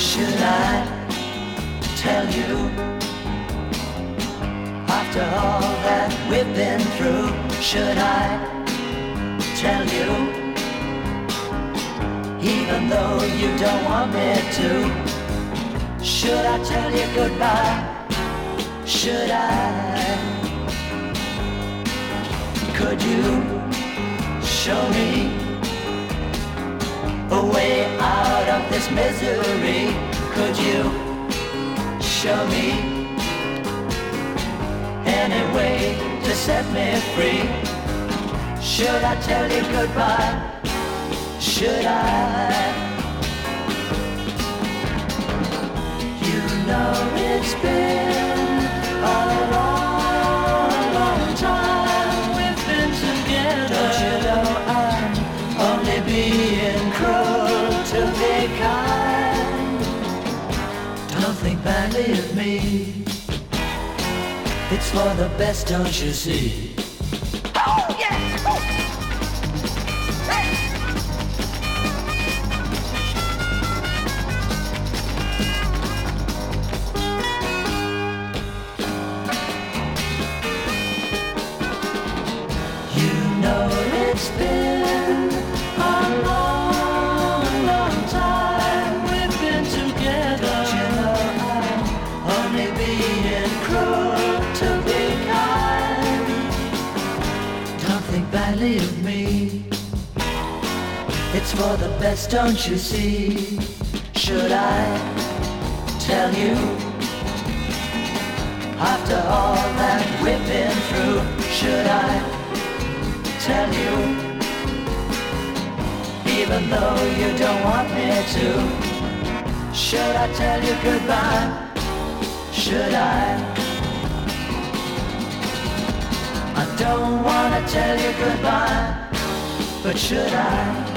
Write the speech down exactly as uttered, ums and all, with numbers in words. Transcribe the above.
Should I tell you after all that we've been through? Should I tell you even though you don't want me to? Should I tell you goodbye? Should I? Could you show me a way out of this misery? Could you show me any way to set me free? Should I tell you goodbye? Should I? You know it's been a long, long time we've been together. Don't you know I'm only being cruel to be kind? Don't think badly of me. It's for the best, don't you see? Oh, yeah! Oh. Hey. You know it's been a long, long time we've been together. You know I'm only being cruel to be kind. Don't think badly of me. It's for the best, don't you see? Should I tell you after all that we've been through? Should I tell you even though you don't want me to? Should I tell you goodbye? Should I? I don't wanna tell you goodbye, but should I?